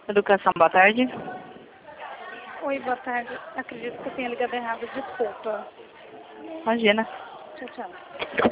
Educação, boa tarde. Oi, boa tarde. Acredito que eu tenha ligado errado. Desculpa. Imagina. Tchau, tchau.